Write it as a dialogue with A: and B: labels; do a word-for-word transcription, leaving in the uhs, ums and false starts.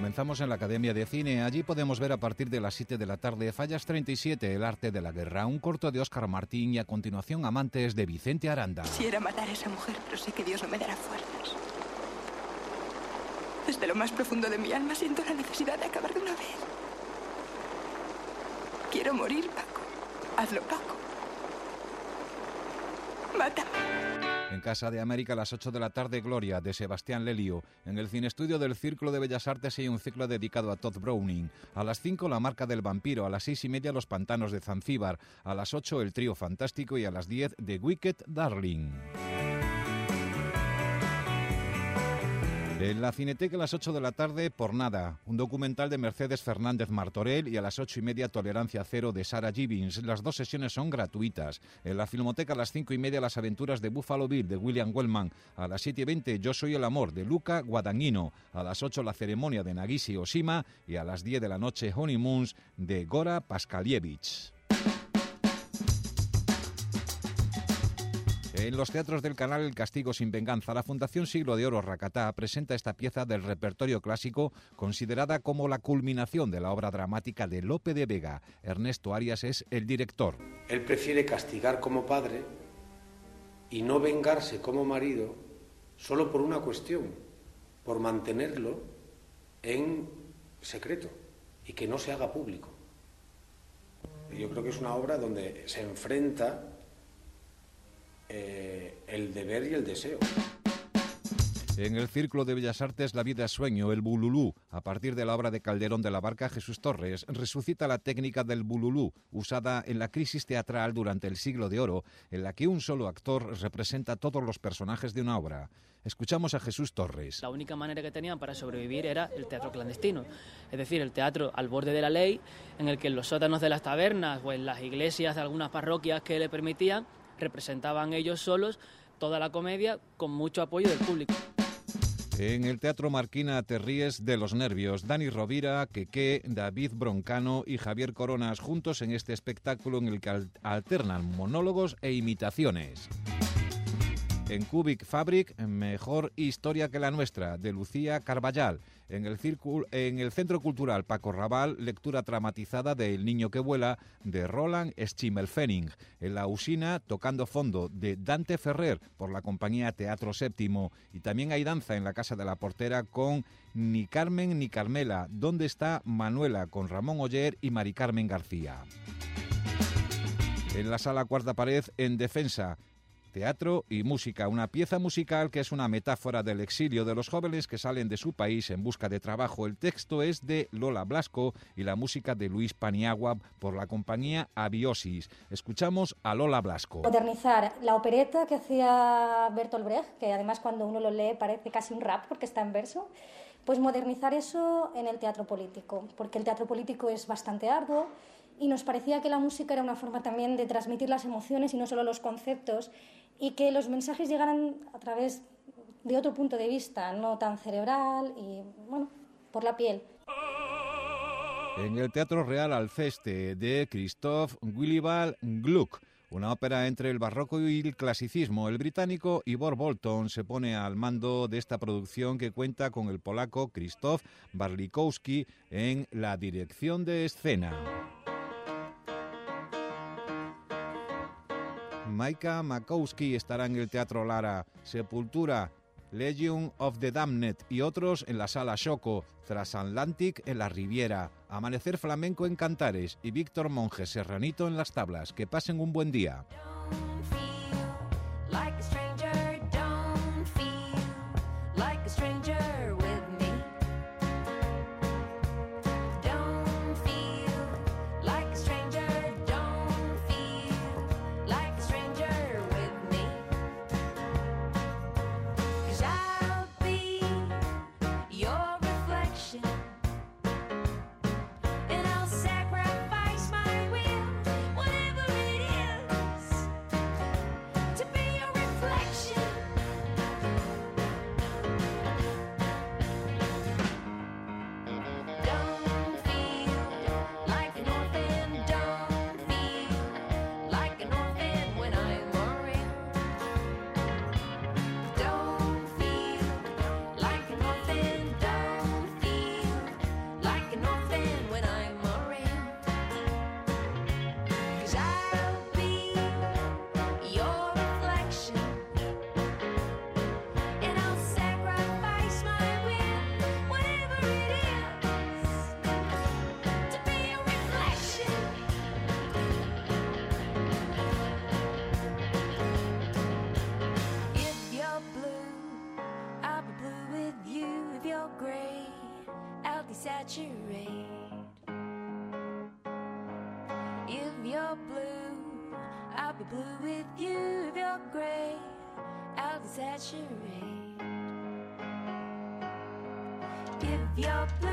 A: Comenzamos en la Academia de Cine. Allí podemos ver a partir de las siete de la tarde Fallas treinta y siete, El arte de la guerra, un corto de Óscar Martín y a continuación Amantes de Vicente Aranda.
B: Quisiera matar a esa mujer, pero sé que Dios no me dará fuerzas. Desde lo más profundo de mi alma siento la necesidad de acabar de una vez. Quiero morir, Paco. Hazlo, Paco. Mátame.
A: En Casa de América a las ocho de la tarde, Gloria, de Sebastián Lelio. En el Cineestudio del Círculo de Bellas Artes hay un ciclo dedicado a Todd Browning. A las cinco, La marca del vampiro. A las seis y media, Los pantanos de Zanzíbar. A las ocho, El trío fantástico. Y a las diez, The Wicked Darling. En la Cineteca a las ocho de la tarde, Por nada, un documental de Mercedes Fernández Martorell, y a las ocho y media, Tolerancia cero, de Sarah Gibbins. Las dos sesiones son gratuitas. En la Filmoteca a las cinco y media, Las aventuras de Buffalo Bill, de William Wellman. A las siete y veinte, Yo soy el amor, de Luca Guadagnino. A las ocho, La ceremonia, de Nagisi Oshima. Y a las diez de la noche, Honeymoons, de Gora Paskalievich. En los teatros del canal El castigo sin venganza, la Fundación Siglo de Oro Rakata presenta esta pieza del repertorio clásico, considerada como la culminación de la obra dramática de Lope de Vega. Ernesto Arias es el director.
C: Él prefiere castigar como padre y no vengarse como marido solo por una cuestión, por mantenerlo en secreto y que no se haga público. Yo creo que es una obra donde se enfrenta Eh, el deber y el deseo.
A: En el Círculo de Bellas Artes, La vida es sueño, el bululú. A partir de la obra de Calderón de la Barca, Jesús Torres resucita la técnica del bululú, usada en la crisis teatral durante el Siglo de Oro, en la que un solo actor representa todos los personajes de una obra. Escuchamos a Jesús Torres.
D: La única manera que tenían para sobrevivir era el teatro clandestino, es decir, el teatro al borde de la ley, en el que en los sótanos de las tabernas o en las iglesias de algunas parroquias que le permitían, representaban ellos solos toda la comedia con mucho apoyo del público.
A: En el Teatro Marquina te ríes de los nervios. Dani Rovira, Queque, David Broncano y Javier Coronas juntos en este espectáculo en el que alternan monólogos e imitaciones. En Cubic Fabric, Mejor historia que la nuestra, de Lucía Carballal. En el, círculo, en el Centro Cultural Paco Raval, lectura dramatizada de El niño que vuela, de Roland Schimmelfennig. En La Usina, Tocando fondo, de Dante Ferrer, por la compañía Teatro Séptimo. Y también hay danza en la Casa de la Portera con Ni Carmen ni Carmela, ¿Dónde está Manuela?, con Ramón Oller y Mari Carmen García. En la Sala Cuarta Pared, En defensa, teatro y música, una pieza musical que es una metáfora del exilio de los jóvenes que salen de su país en busca de trabajo. El texto es de Lola Blasco y la música de Luis Paniagua por la compañía Abiosis. Escuchamos a Lola Blasco.
E: Modernizar la opereta que hacía Bertolt Brecht, que además cuando uno lo lee parece casi un rap porque está en verso, pues modernizar eso en el teatro político, porque el teatro político es bastante arduo y nos parecía que la música era una forma también de transmitir las emociones y no solo los conceptos, y que los mensajes llegaran a través de otro punto de vista, no tan cerebral y, bueno, por la piel.
A: En el Teatro Real Alceste, de Christoph Willibald Gluck, una ópera entre el barroco y el clasicismo. El británico Ivor Bolton se pone al mando de esta producción que cuenta con el polaco Krzysztof Barlikowski en la dirección de escena. Maika Makowski estará en el Teatro Lara. Sepultura, Legion of the Damned y otros en la Sala Xoco. Transatlantic en la Riviera. Amanecer Flamenco en Cantares y Víctor Monge Serranito en Las Tablas. Que pasen un buen día.
F: desaturate. If you're blue, I'll be blue with you. If you're gray, I'll desaturate. If you're blue,